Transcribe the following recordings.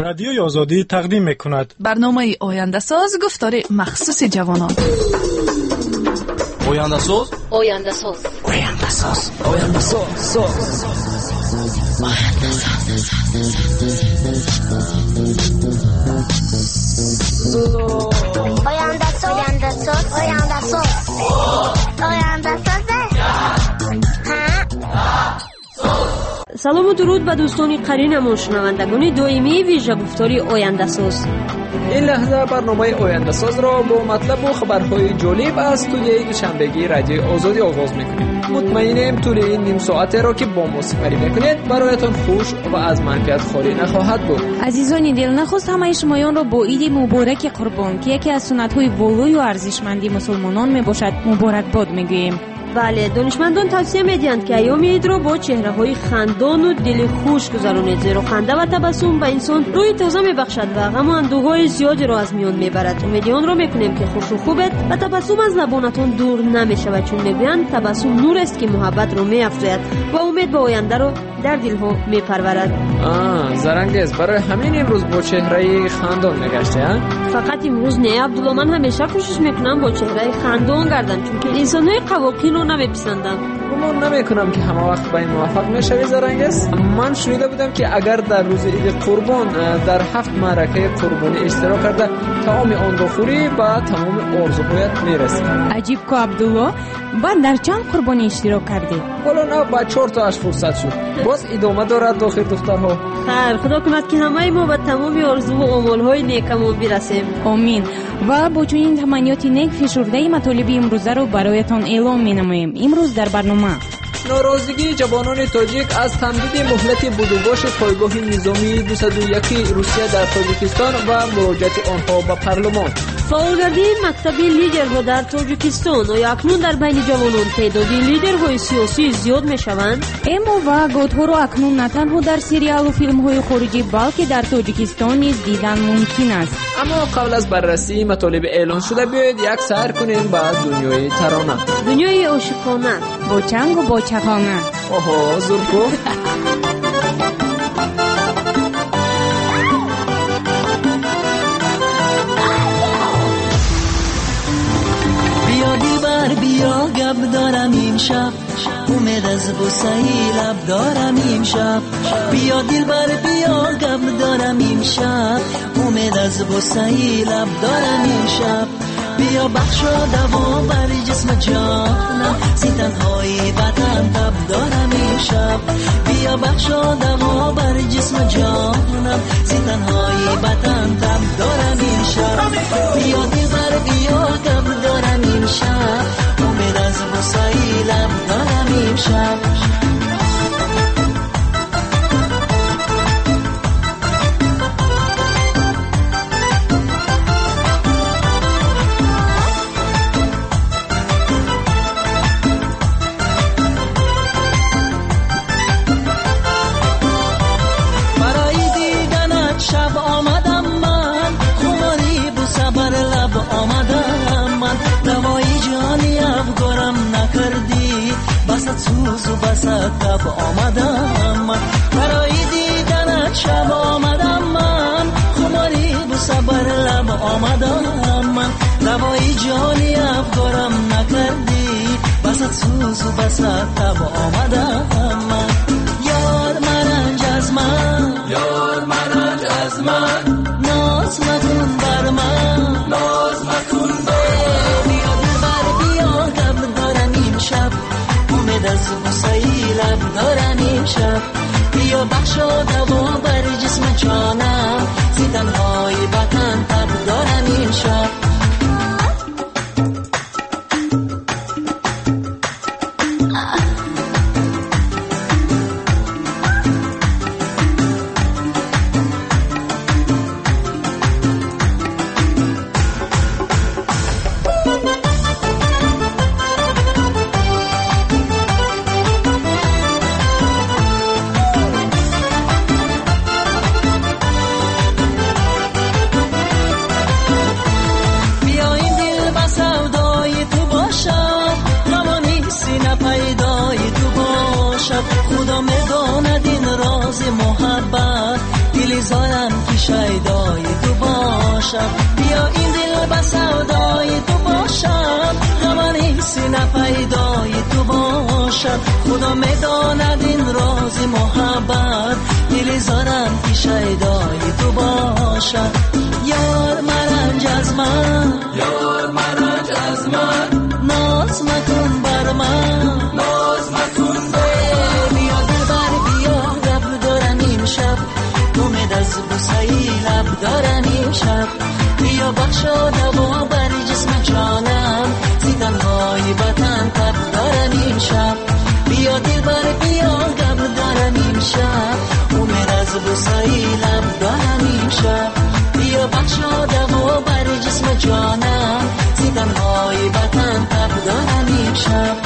رادیوی آزادی تقدیم میکند برنامه آینده ساز گفتار مخصوص جوانان. آینده ساز آینده ساز آینده ساز آینده ساز آینده ساز آینده ساز آینده ساز آینده ساز. سلام و درود به دوستان قرین شنوندگان دائمی ویژه گفتاری آینده ساز. این لحظه برنامه آینده ساز را با مطلب و خبرهای جالب از استودیوی دوشنبگی رادیوی آزادی آغاز میکنیم. مطمئنیم طول این نیم ساعته را که با ما سپری میکنید برایتان خوش و از منفیت خالی نخواهد بود. عزیزان دل نخواست همه شمایان را با عید مبارک قربان که یکی از سنت‌های والای و ارزشمندی مسلمانان میباشد مبارکباد میگوییم. بله، دانشمندان توصیه می‌دهند که ایام عید را با چهره‌های خندان و دل خوش گذرانید، زیرا خنده و تبسم به انسان روی تازه می‌بخشد و غم و اندوه‌های زیادی را از میان می‌برد. امید آن را می‌کنیم که خوش و خوبت و تبسم از لبانتان دور نمی‌شود، چون می‌گویند تبسم نور است که محبت را می‌افزاید و امید به آینده را در دل‌ها می‌پرورد. زرنگز، برای همین امروز با چهره خندان می‌گشتی ها؟ فقط امروز نه عبدالله، من همیشه کوشش می‌کنم با چهره خندان گردم، چون که انسان‌های قواقی رو نمی‌پسندم. گمان نمی‌کنم که همه وقت به این موفق می‌شوی زرنگز. من شنیده بودم که اگر در روز عید قربان در 7 معرکه قربانی اشتراک کرده تمام آن را خوری و تمام آرزوهایت می‌رسی. عجیب که عبدالله، بعد در چند قربانی اشتراک کردی؟ حالا نه، با 4 تاش فرصت شد. باز ادامه دارد داخل دخترها. خیر، خدا کند که همه ما به تمام آرزو و آمال‌های نیکمون برسیم. آمین. و با چنین تمنیات نیک فشرده مطالب امروزه رو برایتان اعلام می‌نماییم. امروز در برنامه ناراضگی جوانان تاجیک از تمدید مهلت بدوباش پایگاه نظامی 201 روسیه در تاجیکستان و مراجعت آنها به پارلمان. فعالگردی مکتبی لیدرها در تاجیکستان و اکنون در بین جوانان تعداد لیدرهای سیاسی زیاد میشوند. اما و گوت‌ها رو اکنون نه تنها در سریال و فیلم‌های خارجی بلکه در تاجیکستان نیز دیدن ممکن است. اما قبل از بررسی مطالب اعلان شده بیاید یک سر کنیم به دنیای ترانه، دنیای عاشقانه، با چنگ و با چغانه. آها زرکو. بیا گب دارم امشب، امید از بوسه‌ی لب دارم امشب. بیا دلبر بیا گب دارم امشب، امید از بوسه‌ی لب دارم امشب. بیا بخشا دوا بر جسم جانم، زی تنهایی وطن تب دارم امشب. بیا بخشا دوا بر جسم جانم، زی تنهایی وطن تب دارم امشب. بیا دلبر بیا گب دارم امشب، امید از بوسه‌ی لب دارم امشب. سوز و بسات تب آمدم من، برای دیدنت شب آمدم من. خماری بو صبر لب آمدم من، دوای جانی افکارم نکردی. بسات سوز و بسات تب آمدم من. یار مرنج از من، یار مرنج از من، ناز مکن بر من، ناز مکن بر. بیا دلبر بیا گب دارم امشب، امید از بوسه‌ی لب دارم امشب. بیا بخشا دوا بر جسم جانم، زی تنهایی وطن تب دارم امشب. میذارم که شیدای تو باشم. بیا این دل به سودای تو باشم، غم سینه پیدای تو باشم. خدا میداند این راز محبت، دل زارم که شیدای تو باشم. یار مرنج از من، یار مرنج از من، ناز مکن بر من، ناز مکن بر. بیا دلبر بیا، رب دارم این شب، امید از بوسه‌ی لب دارم این شب. بیا بخشا دوا بر جسم جانم، زیدن‌های وطن تب دارم این شب. بیا دلبر بیا، رب دارم این شب، امید از بوسه‌ی لب دارم این شب. بیا بخشا دوا بر جسم جانم، زیدن‌های وطن تب دارم این شب.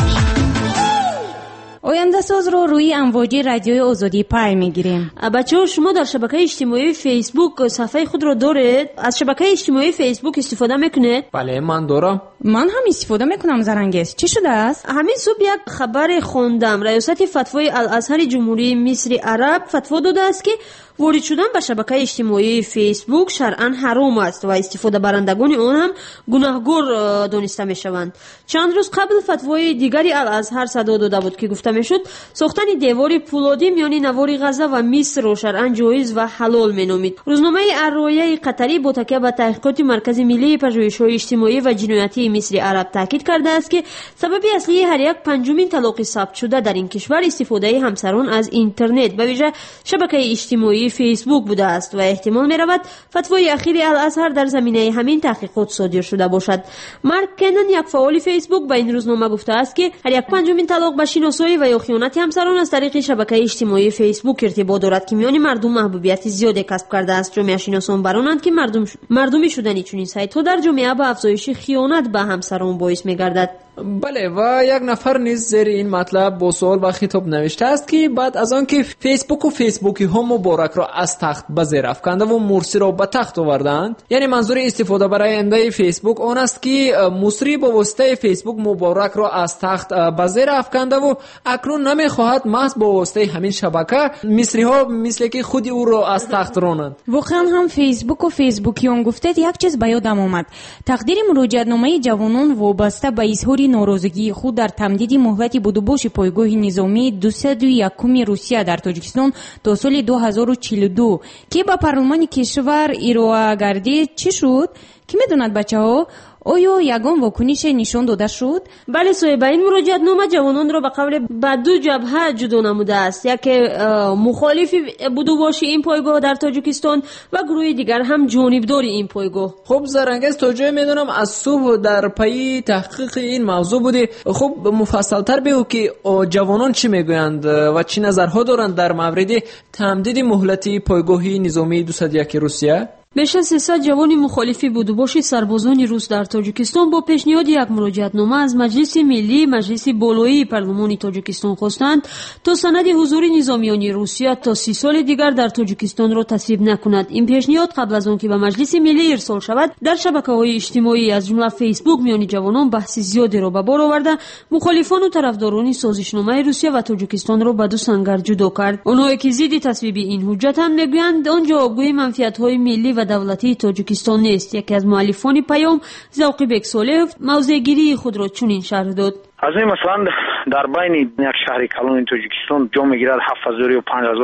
آینده ساز رو روی امواج رادیوی آزادی پای میگیریم. بچه‌ها شما در شبکه اجتماعی فیسبوک صفحه خود رو دارید؟ از شبکه اجتماعی فیسبوک استفاده میکنید؟ بله من دارم. من هم استفاده میکنم. زرنگس چی شده است؟ همین صبح یک خبر خوندم. ریاست فتوای الازهر جمهوری مصر عرب فتوا داده است که وارد شدن به شبکه اجتماعی فیسبوک شرعاً حرام است و استفاده برندگان آن هم گناهگار دانسته میشوند. چند روز قبل فتوای دیگری الازهر صدا داده بود که گفته میشد ساختن دیوار پولادی میان نوار غزه و مصر را شرعاً جایز و حلال مینامید. روزنامه الرؤیا قطری با تکیه بر تحقیقات مرکز ملی پژوهش‌های اجتماعی و جنایتی مصر عرب تاکید کرده است که سبب اصلی هر یک پنجمین طلاق ثبت شده در این کشور استفاده همسران از اینترنت به ویژه شبکه اجتماعی فیسبوک بوده است و احتمال می رود فتوای اخیر الازهر در زمینه همین تحقیقات صادر شده باشد. مارک کنن یک فعال فیسبوک به این روزنامه گفته است که هر یک پنجمین طلاق به شناسایی و یا خیانت همسران از طریق شبکه اجتماعی فیسبوک ارتباط دارد که میان مردم محبوبیت زیادی کسب کرده است. جامعه شناسان برانند که مردمی شدن چنین سایت‌ها در جامعه به افزایش خیانت به همسران باعث می‌گردد. بله و یک نفر نیز زیر این مطلب با سوال و خطاب نوشته است که بعد از آن که فیسبوک و فیسبوکی ها مبارک را از تخت به زیر افکنده و مرسی را به تخت آوردند، یعنی منظور استفاده برای آینده فیسبوک آن است که مصری با واسطه فیسبوک مبارک را از تخت به زیر افکنده و اکنون نمیخواهد محض با واسطه همین شبکه مصری ها مثل که خود او را از تخت رانند. واقعا هم فیسبوک و فیسبوکیان گفتید یک چیز به یادم آمد. تقدیر مراجعتنامه جوانان وابسته به اظهار ناراضگی خود در تمدید مهلت بدوباش پایگاه نظامی 201 روسیه در تاجیکستان تا سال 2042 که به پارلمان کشور ارائه گردید چی شد؟ کی میدوند بچه‌ها؟ آیا یگان واکنش نشان داده شد؟ بله صاحب، این مراجعتنامه جوانان را به قول به دو جبهه جدا نموده است. یکی مخالف بدوباش این پایگاه در تاجیکستان و گروه دیگر هم جانبدار این پایگاه. خب زرنگز تا جای میدونم از صبح در پی تحقیق این موضوع بودی. خب مفصل‌تر بگو که جوانان چی میگویند و چی نظرها دارند در مورد تمدید مهلتی پایگاه نظامی 201 روسیه؟ بیش از 300 جوان مخالف بدوباش سربازان روس در تاجیکستان با پیشنهاد یک مراجعتنامه از مجلس ملی مجلس بالایی پارلمان تاجیکستان خواستند تا سند حضور نظامیان روسیه تا 30 سال دیگر در تاجیکستان را تصویب نکند. این پیشنهاد قبل از آن که به مجلس ملی ارسال شود در شبکه‌های اجتماعی از جمله فیسبوک میان جوانان بحث زیادی را به بار آورده. مخالفان و طرفداران سازشنامه روسیه و تاجیکستان را به دو سنگر جدا کرد. آنها که ضد تصویب این حجت هم میگویند آن جوابگوی منفعت‌های ملی و دولتی تاجیکستان نیست. یکی از مؤلفان پیام ذوقی بکسالف موضع‌گیری خود را چنین شرح داد: از این مثلا در بین یک شهر کلان تاجیکستان جا میگیرد 7000 و 5000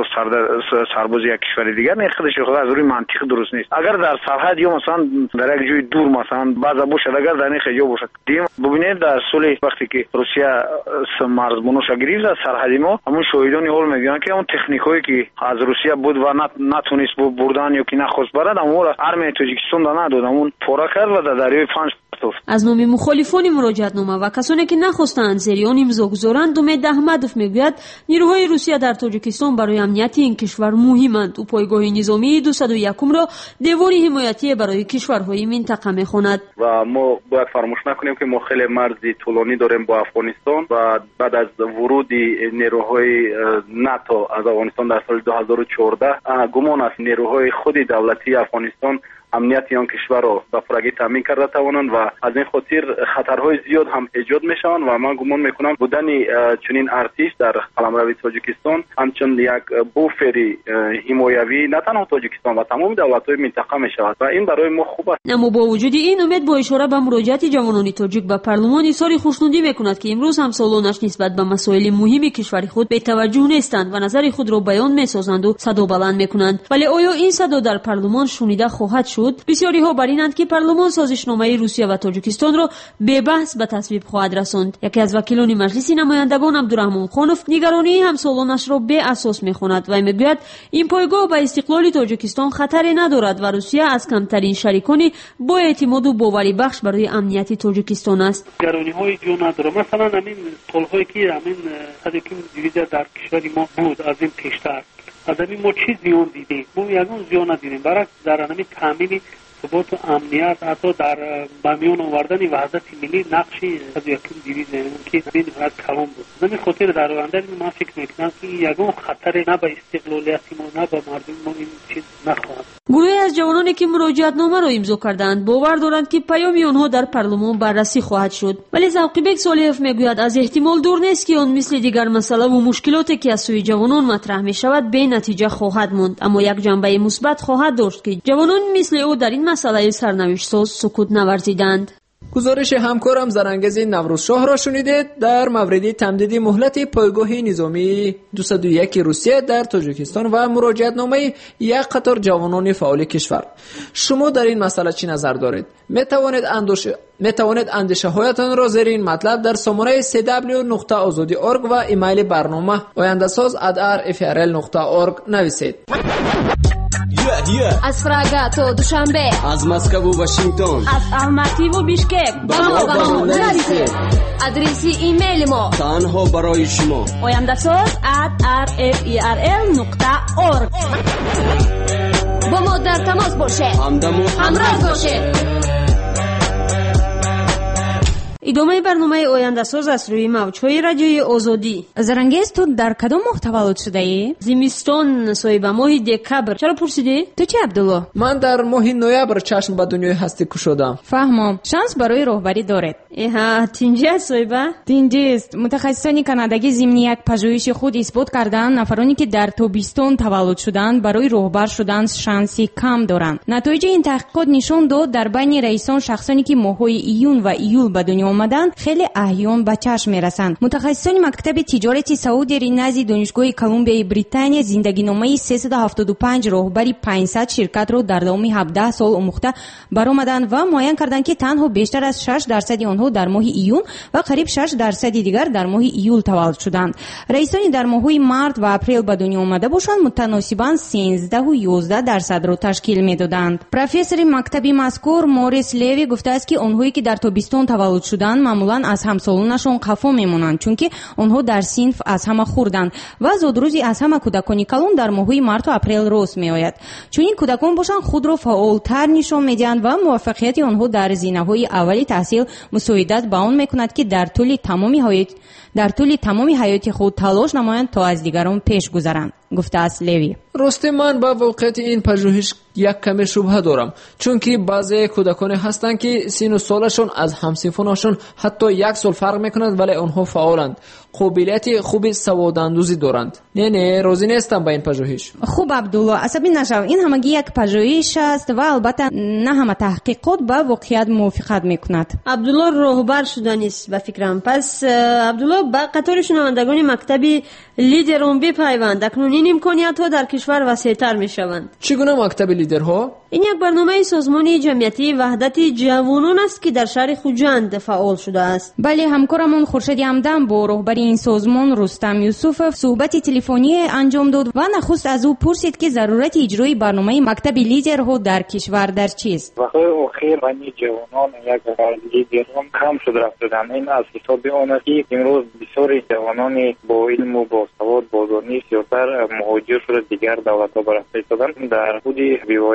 سرباز یک کشور دیگر، نه خودش خود از روی منطق درست نیست. اگر در سرحد یا مثلا در یک جای دور مثلا بعضا باشد، اگر در این خیلی باشد دیم ببینید در سال وقتی که روسیه مرزبانش گرفت از سرحد ما، همون شاهدان حال میگن که اون تکنیکایی که از روسیه بود و نتونست بردن یا که نخواست برد، اون ارمه تاجیکستان نداد، اون پورا کرد و در دریای فنج. از نام مخالفان مراجعتنامه و کسانی که نخواستند زیر آن امضا گذارند، امید احمدوف میگوید نیروهای روسیه در تاجیکستان برای امنیت این کشور مهمند. او پایگاه نظامی 201 را دیواری حمایتی برای کشورهای منطقه میخواند. و ما باید فراموش نکنیم که ما خیلی مرزی طولانی داریم با افغانستان و بعد از ورود نیروهای ناتو از افغانستان در سال 2014 گمان است نیروهای خود دولتی افغانستان امنیت آن کشور را به پرگی تامین کرده توانند و از این خاطر خطرهای زیاد هم ایجاد میشوند و من گمان میکنم بوده بودن چنین ارتش در قلمرو تاجیکستان همچون یک بوفری حمایوی نه تنها تاجیکستان و تمام دولت‌های منطقه می‌شود و این برای ما خوب است. اما با وجود این امید با اشاره به مراجعت جوانان تاجیک به پارلمان اظهار خوشنودی می‌کند که امروز همسالانش نسبت به مسائل مهم کشور خود بی توجه نیستند و نظر خود را بیان می‌سازند و صدا بلند می‌کنند. ولی آیا این صدا در پارلمان شنیده خواهد شد؟ بسیاری‌ها بر اینند که پارلمان سازشنامه روسیه و تاجیکستان را به بحث به تصویب خواهد رساند. یکی از وکیلان مجلس نمایندگان عبدالرحمن خانوف نگرانی همسالانش را به اساس می‌خواند و می‌گوید این پایگاه به استقلال تاجیکستان خطری ندارد و روسیه از کمترین شریکان با اعتماد و باوری بخش برای امنیت تاجیکستان است. نگرانی‌های جو نداره. مثلا همین سال‌هایی که همین صدیقین دیویزه در کشور ما بود از این پیشتر از همین ما چی زیان دیدیم؟ ما یگان زیان ندیدیم. برعکس در همین تامین ثبات و امنیت حتی در بمیان آوردن وحدت ملی نقشی از یکم دیویزه که این حد کلام بود. همین خاطر در آینده من فکر میکنم که یگان خطر نه به استقلالیت ما نه به مردم ما این چیز نخواهد. گروهی از جوانانی که مراجعت نامه را امضا کردند باور دارند که پیام آنها در پارلمان بررسی خواهد شد. ولی ذوقی‌بک صالحیف میگوید از احتمال دور نیست که آن مثل دیگر مسئله و مشکلاتی که از سوی جوانان مطرح می شود به نتیجه خواهد ماند، اما یک جنبه مثبت خواهد داشت که جوانان مثل او در این مسئله سرنوشت ساز سکوت نورزیدند. گزارش همکارم زرانگیز نوروز شاه را شنیدید در مورد تمدید مهلت پایگاه نظامی 201 روسیه در تاجیکستان و مراجعت نامه یک قطار جوانان فعال کشور. شما در این مسئله چی نظر دارید؟ می توانید اندیشه هایتان را زیر این مطلب در سامانه cw.azadi.org و ایمیل برنامه oyandasaz@rfrl.org نویسید. از فراگا تا دوشنبه، از مسکو و واشنگتن، از الماتی و بیشکک با ما نویسید. ادرسی ایمیل ما تنها برای شما oyandasaz@rfrl.org. با ما در تماس باشید، همراه باشید. ادامه برنامه آینده‌ساز از روی موج‌های رادیوی آزادی. زرانگیز تو در کدام ماه تولد شده ای؟ زمستان صاحب ماه دکبر. چرا پرسیدی؟ تو چه عبدالله؟ من در ماه نوامبر چشم به دنیای هستی گشودم. فهمم. شانس برای راهبری دارید. تینجی صاحب؟ تینجی است. متخصصان کانادایی ضمن یک پژوهش خود اثبات کردند نفرانی که در تابستان تولد شدند برای راهبر شدن شانسی کم دارند. نتایج این تحقیقات نشان داد در بین رئیسان شخصانی که ماه‌های ایون و ایول به دنیا آمدند خیلی احیان به چشم میرسند. متخصصان مکتب تجارت سعودی نزد دانشگاه کلمبیا بریتانیا زندگینامه 375 راهبری 500 شرکت را در دام 17 سال آموخته برآمدند و معاین کردند که تنها بیشتر از 6% آنها در ماه ایون و قریب 6% دیگر در ماه ایول تولد شدند. رئیسانی در ماه‌های مارس و اپریل به دنیا آمده باشند متناسباً 13 و 11% را تشکیل میدادند. پروفسور مکتبی مذکور موریس لیوی گفته است که آنهایی که در تابستان تولد شدند معمولاً از همسالانشان خفا میمونند چون که آنها در صنف از همه خوردند و زودروزی از همه کودکان کلان در ماه‌های مارس و اپریل رست میآید. چون این کودکان باشند خود را فعالتر نشان میدهند و موفقیت آنها در زینه‌های اولی تحصیل مساعدت به آن میکند که در طول تمام حیات خود تلاش نمایند تا از دیگران پیش گذرند. گفته است لیوی. راستی من با واقعیت این پژوهش یک کمی شبهه دارم چون که بعضی کودکان هستند که سن و سالشون از همسنفانشون حتی 1 سال فرق میکنند ولی آنها فعالند، قابلیت خوبی سواداندوزی دارند. نه راضی نیستم با این پژوهش. خوب عبدالله عصبی نشو، این همگی یک پژوهش است و البته نه همه تحقیقات با واقعیت موافقت میکند. عبدالله راهبر شدن است به فکرم. پس عبدالله با قطار شنوندگان مکتبی لیدران بپیوند. اکنون این امکانیت ها در کشور وسیع‌تر میشوند. چگونه مکتب لیدرها؟ این یک برنامه سازمان جمعیتی وحدت جوانان است که در شهر خوجند فعال شده است. بله، همکارمون خورشید همدم با رهبر این سازمان رستم یوسف صحبت تلفنی انجام داد و نخست از او پرسید که ضرورت اجرای برنامه مکتب لیدرها در کشور در چیست. وقتی اخیر بین جوانان یک لیدران کم شده رفتن. این از حساب آن است که امروز بسیاری جوانان با علم و با سواد با دانش سیاست مهاجر شده دیگر دولت‌ها بررسی کردن. در خود روایت جوانان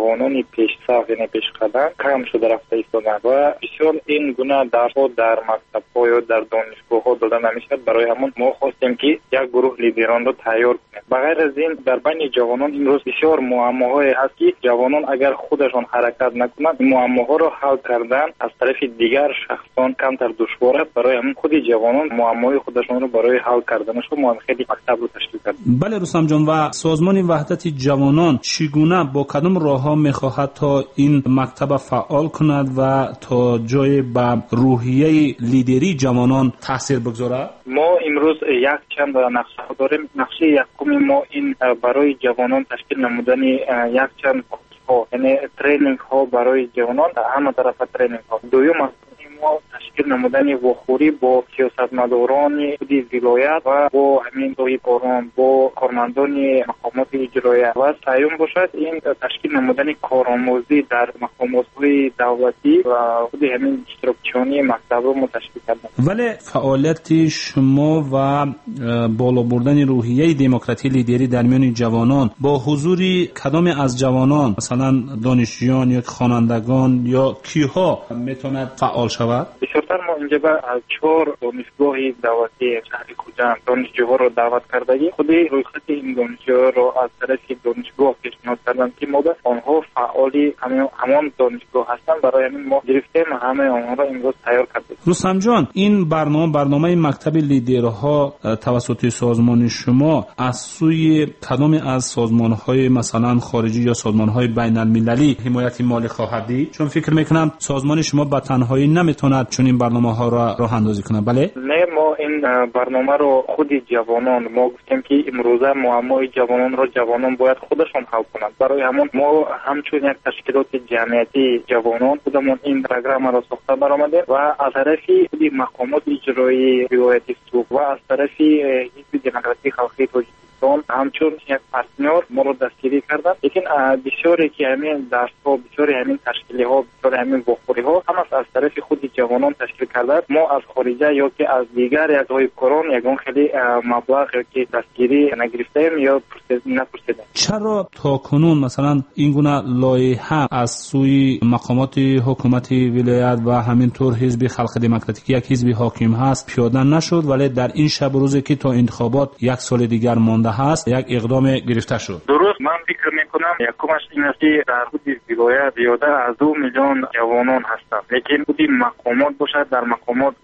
جوانان پیش‌صف یعنی پیشقدم کم شده رفته ایستادن و بسیار این گونه درس‌ها در مکتب‌ها یا در دانشگاه‌ها داده نمی‌شد. برای همون ما خواستیم که یک گروه لیدران را تیار کنیم. بغیر از این در بین جوانان امروز بسیار معماهای هست که جوانان اگر خودشان حرکت نکنند معماها را حل کردن از طرف دیگر شخصان کمتر دشوار است. برای همون خود جوانان معماهای خودشان را برای حل کردنشون ما خیلی مکتب رو تشکیل کردیم. بله رستم جان، و سازمان وحدت جوانان چگونه با کدام راه‌ها می‌خواهد تا این مکتب فعال کند و تا جای به روحیه لیدری جوانان تاثیر بگذارد؟ ما امروز یک چند نقشه داریم. نقشه یکم ما این برای جوانان تشکیل نمودن یک چند کورس‌ها یعنی ترینینگ ها برای جوانان همه طرف ترینینگ ها. دوم ما تشکیل نمودن وخوری با سیاستمداران ولایت و با همین کاران با کارمندان مقامات اجرایی و سیوم باشد این تشکیل نمودن کارآموزی در مقامات‌های دولتی و خود همین اشتراکچیانی مکتب رو ما تشکیل کردیم. ولی فعالیت شما و بالا بردن روحیه دموکراسی لیدری در میان جوانان با حضور کدام از جوانان مثلا دانشجویان یا خوانندگان یا کیها میتواند فعال شود؟ بسیارتر ما اینجا به 4 دانشگاه دولتی شهر کوجان دانشجوها رو دعوت کردیم. خود رویخط این دانشجوها رو از طرف دانشگاه پیشنهاد کردن که ما به آنها فعالی همان دانشگاه هستن. برای همین ما گرفتیم همه آنها را امروز تیار کردیم. رستم جان، این برنامه مکتب لیدرها توسط سازمان شما از سوی کدام از سازمان‌های مثلا خارجی یا سازمان‌های بین‌المللی حمایت مالی خواهد دید؟ چون فکر می‌کنم سازمان شما به تنهایی نمیتوند چون این برنامه‌ها را راه اندازی کنه. بله؟ نه، ما این برنامه رو خود جوانان ما گفتیم که امروزه معمای جوانان رو جوانان باید خودشون حل کنند. برای همون ما همچون یک تشکیلات جمعیتی جوانان خودمون این پروگرام را ساخته برآمده و از طرف خود مقامات اجرایی ولایت سوق و از طرف حزب دموکراسی خلقی تاجیکستان همچون یک پارتنر ما رو دستگیری کردن. لیکن بسیاری که همین درس‌ها بسیاری همین تشکیل‌ها بسیاری همین وخوری‌ها هم از طرف خود جوانان تشکیل کرده. ما از خارجه یا که از دیگر یادهای کورون یگان خیلی مبلغ که دستگیری نگرفتیم یا نپرسیدیم. چرا تا کنون مثلا این گونه لایحه از سوی مقامات حکومت ولایت و همینطور حزب خلق دموکراتیک یک حزب حاکم هست پیاده نشد، ولی در این شب روزی که تا انتخابات یک سال دیگر مانده هست یک اقدام گرفته شد؟ درست، من فکر میکنم یکمش این است که در خود ولایت زیاده از 2 میلیون جوانان هستند. لیکن خود مقامات باشد در مقامات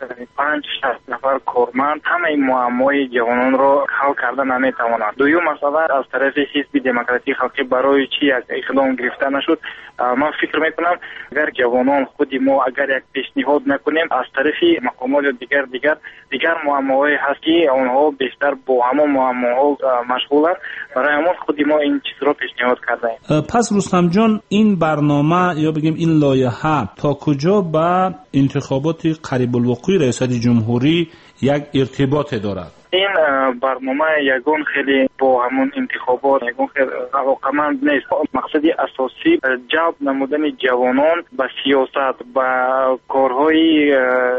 5-6 نفر کارمند همه این معمای جوانان را حل کردن نمیتوانند. دوم مسئله از طرف حزب دموکراسی خلقی برای چی یک اقدام گرفته نشد. من فکر میکنم اگر جوانان خود ما اگر یک پیشنهاد نکنیم از طرف مقامات دیگر معماهای هست که آنها بیشتر با همون معماها مشغولند. برای همون خود ما این چیز را پیشنهاد کردیم. پس رستم جان، این برنامه یا بگیم این لایحه تا کجا با انتخابات قریب الوقوع ریاست جمهوری یک ارتباط دارد؟ این برنامه یگان خیلی با همون انتخابات یگان خیلی علاقمند نیست. مقصدی اساسی جلب نمودن جوانان به سیاست به کارهای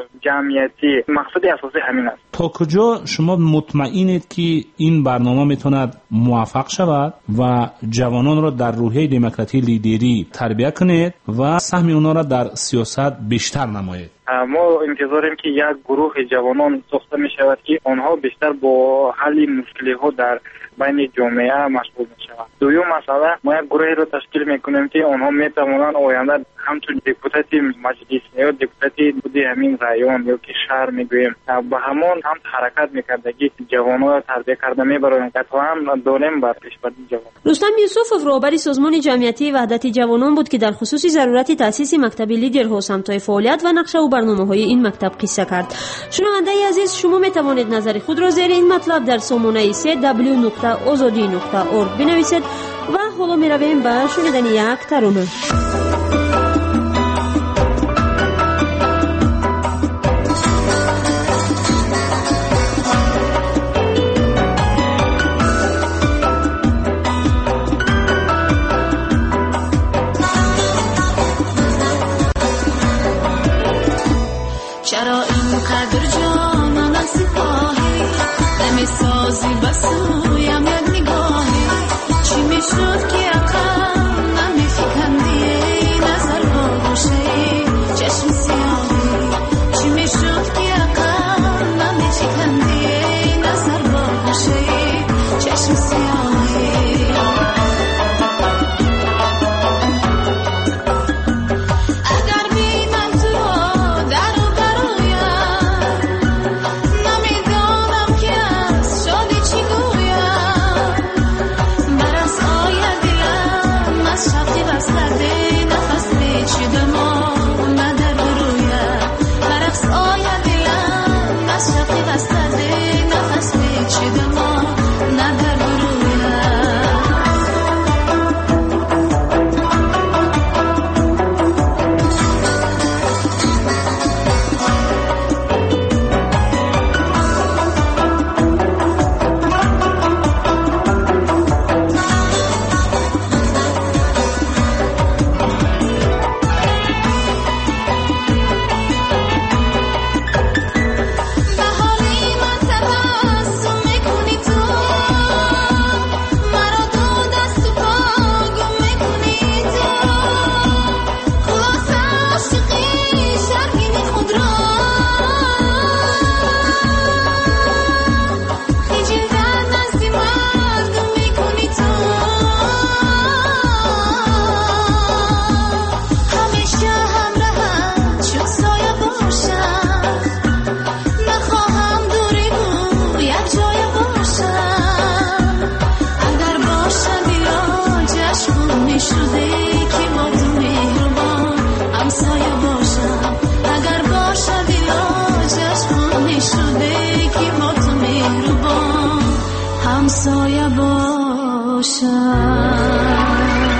جمعیتی مقصدی اساسی همین است. تا کجا شما مطمئنید که این برنامه میتواند موفق شود و جوانان را در روحیه دموکراسی لیدری تربیت کنید و سهم اونا را در سیاست بیشتر نمایید؟ ما انتظاریم که یک گروه جوانان ساخته می شود که آنها بیشتر با حل مشکلی ها در بین جامعه مشغول می شود. دوم مسئله ما یک گروهی را تشکیل می کنیم که آنها می توانند آینده همچون دپوتات مجلس یا دپوتات بودی همین رایون یا که شهر می گوییم با همون هم حرکت می کردگی جوانان را تربیت کرده می برایند که هم داریم بر پیشبرد جوان. رستم یوسفوف رهبر سازمان جمعیتی وحدت جوانان بود که در خصوص ضرورت تأسیس مکتب لیدرها سمت‌های فعالیت و نقشه و برنامه‌های این مکتب قصه کرد. شنونده عزیز، شما می توانید نظر خود را زیر این مطلب در سامانه www.azadi.org بنویسید و حالا می رویم به شنیدن یک ترانه. چرا اینقدر جانان سپاهی نمیسازی بسویم یک نگاهی چی میشد که عقل نمیفکنی نشده که با تو مهربان همسایه باشم اگر باشد علاجش خانه شده که با تو مهربان همسایه باشم.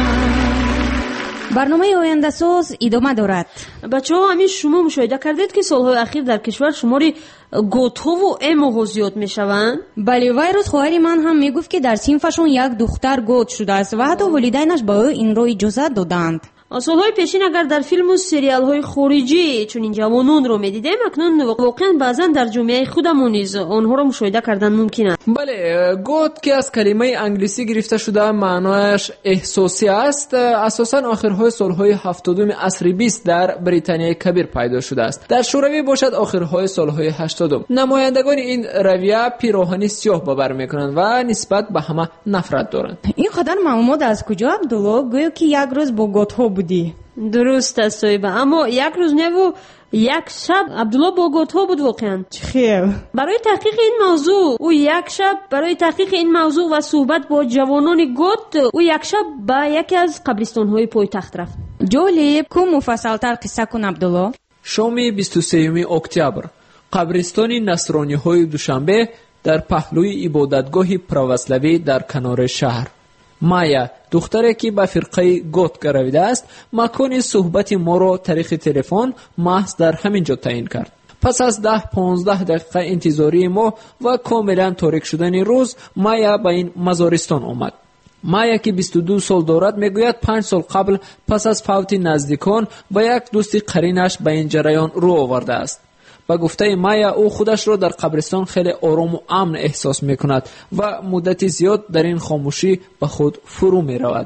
برنامه آینده ساز ادامه دارد. بچه ها همین شما مشاهده کردید که سالهای اخیر در کشور شماری گوت‌ها و اموها زیاد می شوند؟ بله، و روز خواهر من هم می گفت که در صنفشون یک دختر گوت شده است و حتی والدینش با او این رو اجازه دادند. سالهای پیشین اگر در فیلم و سریال های خارجی چون این جوانان رو می دیدیم، اکنون واقعا بعضا در جامعه خودمون نیز آنها رو مشاهده کردن ممکن است. بله، گوت که از کلمه انگلیسی گرفته شده معنایش احساسی است، اساسا آخرهای سالهای 70 عصر 20 در بریتانیای کبیر پیدا شده است. در شوروی باشد آخرهای سالهای 80. نمایندگان این رویه پیراهنی سیاه باور میکنند و نسبت به همه نفرت دارند. این قدر معلومات از کجا عبدالله؟ گویا که یک روز با گوت‌ها بودی. درست است صاحبه، اما یک روز نه و یک شب عبدالله با گوت‌ها بود واقعا. خیر. برای تحقیق این موضوع او یک شب برای تحقیق این موضوع و صحبت با جوانان گوت او یک شب به یکی از قبرستان‌های پایتخت رفت. جالب، کو مفصل‌تر قصه کن عبدالله. شام 23 اکتبر قبرستان نصرانی‌های دوشنبه در پهلوی عبادتگاه پروسلوی در کنار شهر. مایا دختری که به فرقه گوت گرویده است مکان صحبت ما را طریق تلفن محض در همین جا تعیین کرد. پس از 10-15 دقیقه انتظاری ما و کاملا تاریک شدن روز مایا به این مزارستان آمد. مایا که 22 سال دارد میگوید 5 سال قبل پس از فوت نزدیکان و یک دوست قرینش به این جریان رو آورده است. با گفته مایا او خودش را در قبرستان خیلی آرام و امن احساس میکند و مدت زیاد در این خاموشی به خود فرو میرود.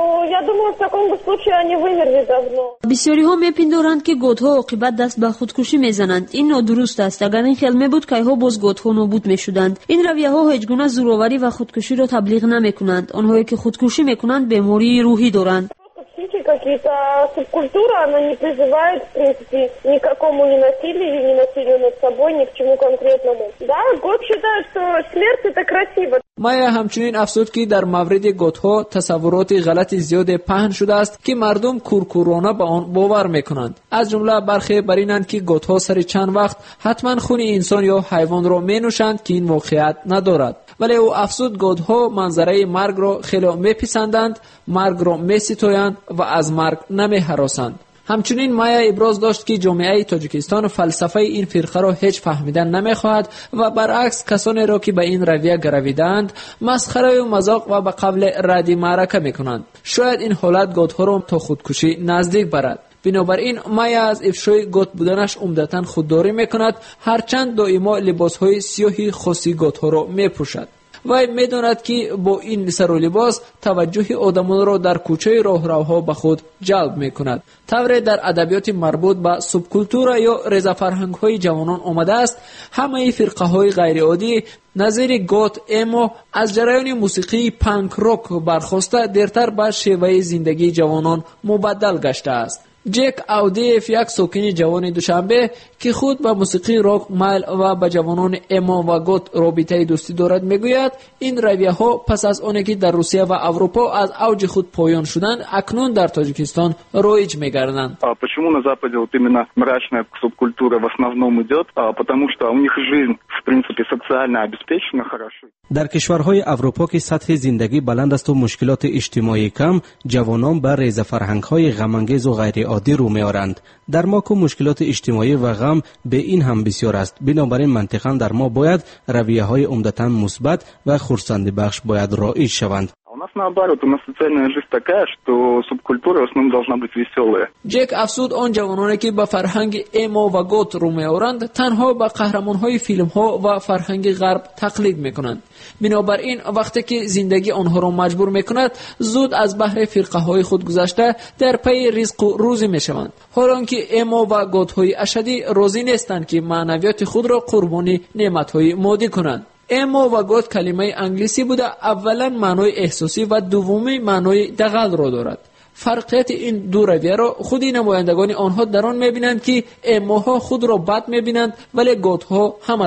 بسیاری ها میپندارند که گوت‌ها عاقبت دست به خودکشی میزنند. این نادرست است. اگر این خیال میبود که ها باز گوت‌ها نابود میشدند. این رویه ها هیچ گونه زورآوری و خودکشی را تبلیغ نمیکنند. آنهایی که خودکشی میکنند بیماری روحی دارند. Какие-то субкультура, она не призывает, в принципе, ни к какому ни насилию, ни насилию над собой, ни к чему конкретному. Да, Гот считает, что смерть это красиво. مایا همچنین افزود که در مورد گوت‌ها تصورات غلط زیاد پهن شده است که مردم کورکورانه به آن باور میکنند. از جمله برخی بر اینند که گوت‌ها سر چند وقت حتما خون انسان یا حیوان را مینوشند که این واقعیت ندارد. ولی او افزود گوت‌ها منظره مرگ را خیلی میپسندند، مرگ را میستایند و از مرگ نمیهراسند. همچنین مایا ابراز داشت که جامعه تاجیکستان فلسفه این فرقه را هیچ فهمیدن نمیخواهد و برعکس کسانی را که به این رویه گرویدند مسخره و مذاق و به قبل ردی معرکه میکنند. شاید این حالت گوت‌ها را تا خودکشی نزدیک برد. بنابراین مایا از افشای گوت بودنش عمدتاً خودداری میکند، هرچند دائما لباسهای سیاهی خاصی گوت‌ها را میپوشد. وی میداند که با این سر و لباس توجه آدمان را در کوچه راهروها به خود جلب میکند. طوری در ادبیات مربوط به سوبکولتور یا رضا فرهنگ های جوانان آمده است. همه فرقه های غیر عادی نظیر گوت امو از جریان موسیقی پانک راک برخواسته دیرتر به شیوه زندگی جوانان مبدل گشته است. جک اودیف یک ساکن جوان دوشنبه که خود به موسیقی راک میل و به جوانان امو و گوت رابطه دوستی دارد میگوید این رویه ها پس از آنکه که در روسیه و اروپا از اوج خود پایان شدند اکنون در تاجیکستان رایج میگردند. Почему на Западе вот именно мрачная субкультура в основном идет? Потому что у них жизнь в принципе социально обеспечена хорошо. در کشورهای اروپا که سطح زندگی بلند است و مشکلات اجتماعی کم، جوانان به ریزه فرهنگ‌های غم‌انگیز و غیر عادی رو می‌آورند. در ما که مشکلات اجتماعی و غم به این هم بسیار است، بنابراین منطقاً در ما باید رویه‌های عمدتاً مثبت و خرسندبخش باید رایج شوند. У нас наоборот, у нас социальная жизнь такая, что субкультура в основном должна быть веселая. جک افزود آن جوانانی که به فرهنگ ایمو و گوت رو می‌آورند تنها به قهرمان‌های فیلم‌ها و فرهنگ غرب تقلید می‌کنند. بنابراین وقتی که زندگی آنها را مجبور می‌کند زود از بحر فرقه‌های خود گذشته در پی رزق و روزی می‌شوند. حالانکه ایمو و گوت‌های اشدی راضی نیستند که معنویات خود را قربانی نعمت‌های مادی کنند. ایمو و گوت کلمه انگلیسی بوده، اولا معنای احساسی و دومی معنای دغل را دارد. فرقیت این دو رویه را خودی نمایندگان آنها در آن می‌بینند که ایموها خود را بد می‌بینند ولی گوت‌ها همه را.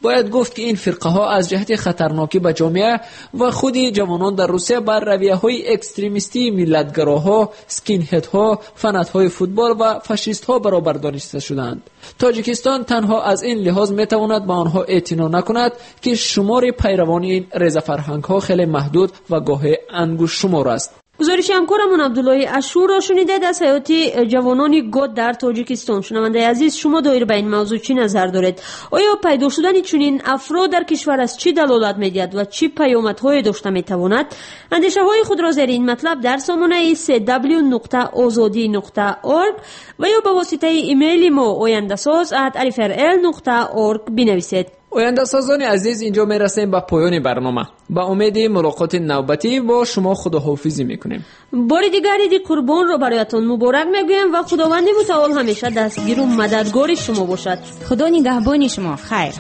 باید گفت که این فرقه ها از جهت خطرناکی به جامعه و خود جوانان در روسیه بر رویه‌های اکستریمیستی ملت‌گراها، اسکین هدها، فنات‌های فوتبال و فاشیست‌ها برابر دانسته شدند. تاجیکستان تنها از این لحاظ می‌تواند به آنها اعتنا نکند که شمار پیروان این ریزه فرهنگ‌ها خیلی محدود و گاهی انگشت شمار است. گزارش همکارمون عبدالله اشور را شنیدید از حیات جوانان گود در تاجیکستان. شنونده عزیز، شما دایر به این موضوع چی نظر دارید؟ آیا پیدا شدن چنین افراد در کشور از چی دلالت می‌دهد و چی پیامدهای داشته می‌تواند؟ اندیشه‌های خود را زیر این مطلب در سامانه cw.azadi.org و یا به واسطه ایمیل ما oyandasaz@rfrl.org بنویسید. آینده‌سازان عزیز، اینجا میرسیم به پایان برنامه. با امید ملاقات نوبتی با شما خداحافظی میکنیم. بار دیگر عید قربان را برایتان مبارک میگویم و خداوند متعال همیشه دستگیر و مددگار شما باشد. خدا نگهبان شما. خیر.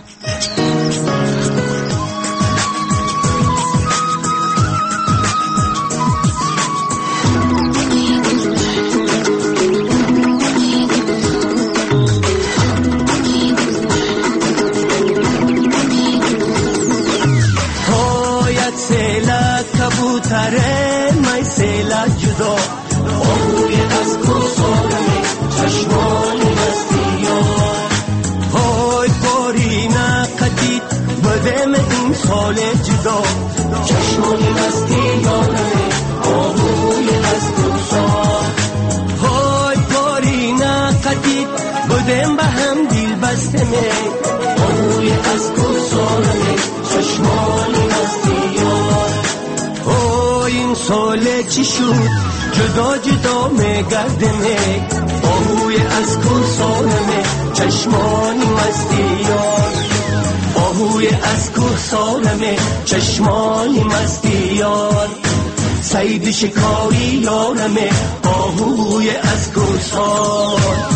کبوتره مای سیلا جدا آهوی از کوسارمه چشمانی مستیا های پاری نقدید بدم این سال جدا چشمانی مستیانمه آهوی از کوسار های پاری نقدید بدم به هم دیل بستمه آهوی از کوسارمه چشمانی مستیا این ساله چی شد جدا جدا میگردمه آهوی از کوسارمه چشمانی مستی یار آهوی از کوسارمه چشمانی مستی یار سید شکاری یارمه آهوی از کوسار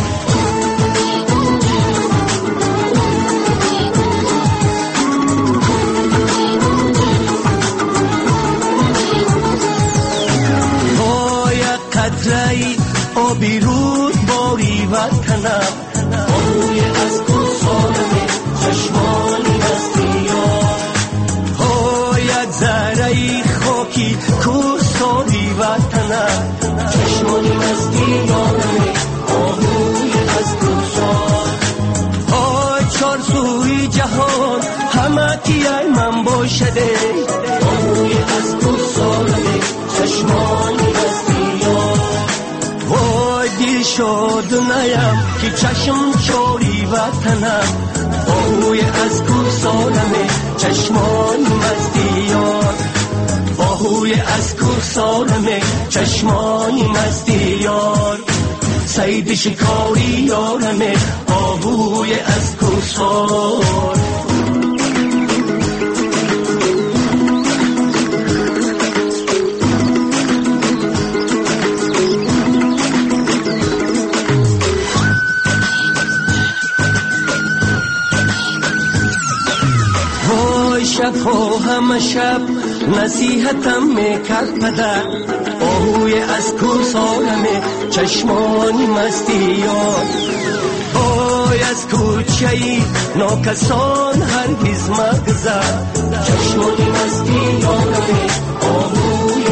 قطره‌ای آبی رود باری وطنم آهوی از کوسارمه چشمانی مستی یار یک ذره‌ای خاکی کوساری وطنم چشمانی مستی یارمه آهوی از کوسار چار سوی جهان همه کیای من باشده آهوی از کوسارمه چشمانی مستی وای دل شد نیم که چشم چاری وطنم آهوی از کوسارمه چشمانی مستی یار آهوی از کوسارمه چشمانی مستی یار سید شکاری یارمه آهوی از کوسار شب ها همه شب نصیحتم میکرد پدر آهوی از کوسارمه چشمانی مستی یار وای از کوچه‌ای ناکسان هرگز مگذر چشمانی مستی یارمه آهوی